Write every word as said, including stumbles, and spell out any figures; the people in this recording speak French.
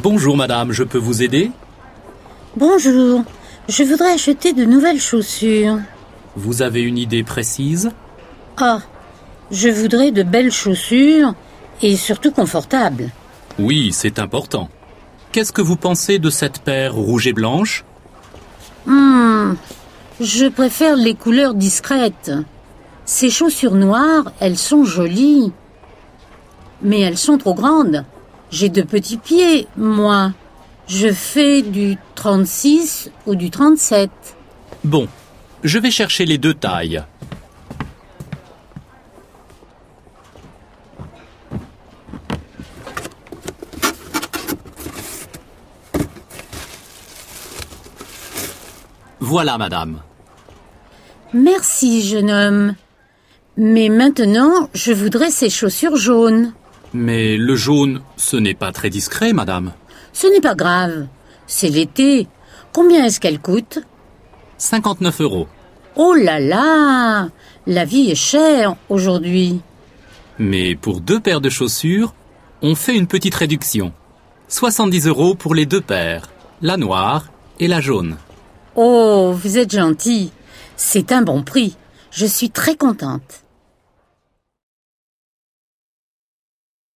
Bonjour madame, je peux vous aider? Bonjour, je voudrais acheter de nouvelles chaussures. Vous avez une idée précise? Ah, je voudrais de belles chaussures et surtout confortables. Oui, c'est important. Qu'est-ce que vous pensez de cette paire rouge et blanche? Hmm, je préfère les couleurs discrètes. Ces chaussures noires, elles sont jolies. Mais elles sont trop grandes. J'ai de petits pieds, moi. Je fais du trente-six ou du trente-sept. Bon, je vais chercher les deux tailles. Voilà, madame. Merci, jeune homme. Mais maintenant, je voudrais ces chaussures jaunes. Mais le jaune, ce n'est pas très discret, madame. Ce n'est pas grave. C'est l'été. Combien est-ce qu'elles coûtent? cinquante-neuf euros. Oh là là! La vie est chère aujourd'hui. Mais pour deux paires de chaussures, on fait une petite réduction. soixante-dix euros pour les deux paires, la noire et la jaune. Oh, vous êtes gentil. C'est un bon prix. Je suis très contente.